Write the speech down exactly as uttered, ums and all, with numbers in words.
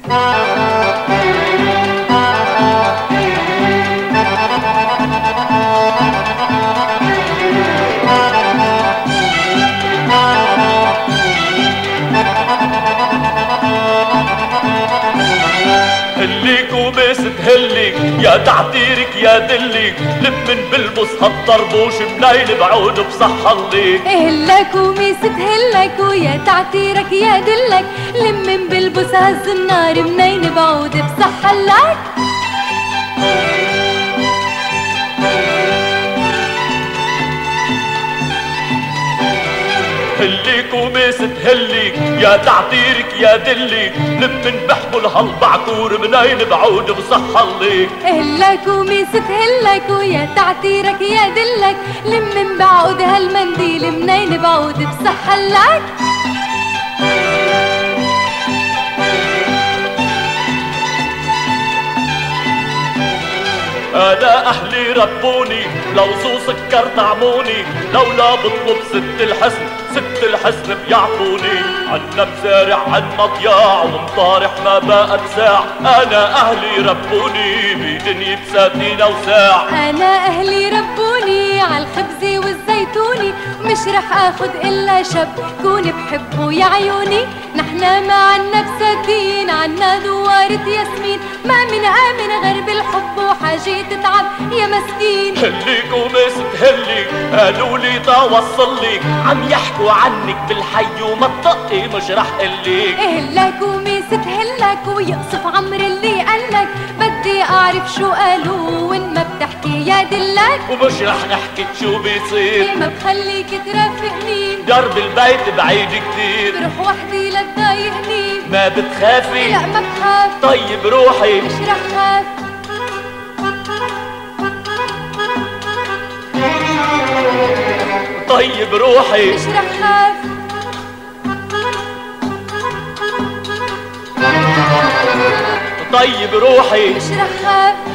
هليك وبس تهلك يا تعتيرك يا دلك، لمن بلبس هالطربوش منيل بعود بصحة ليك. هلك وميس تهلك ويا تعتيرك يا دلك، لمن بلبس هالزنار منين بعود بصحة لك. هليك وميس تهلك يا تعتيرك يا دلك، لمن بحبل هالبعكور منين بعود بصحة ليك. هلك وميس تهلك ويا تعتيرك يا دلك، لمن بعود هالمنديل منين بعود بصحة لك. أنا أهلي ربوني لو ذو سكر طعموني، لولا بطلب ست الحسن ست الحسن بيعطوني. عنا مزارع عنا ضياع ومطارح ما بقت ساع، أنا أهلي ربوني بدنيا بساتين وساع. أنا أهلي ربوني عالخبز والزيتوني، مش رح آخد إلا شب كون بحبه يا عيوني. نحنا ما عنا بساتين عنا دوارة ياسمين، ما من آمن غير بالحب وحاجة تتعب يا مسكين. هليك ومس تهلك قالوا لي توصلك، عم يحكوا عنك بالحي وما تطقي مش رح قلك. هلك وميس تهلك ويقصف عمر اللي قالك، بدي أعرف شو قالوا وإن ما بتحكي يا دلك. ومش رح نحكي شو بيصير، ما بخليك ترافقني، درب البيت بعيد كتير، بروح وحدي لا تضايقني. ما بتخافي؟ لا ما بخاف. طيب روحي مش رح خاف. طيب روحي مش رح خاف. طيب روحي مش رح خاف.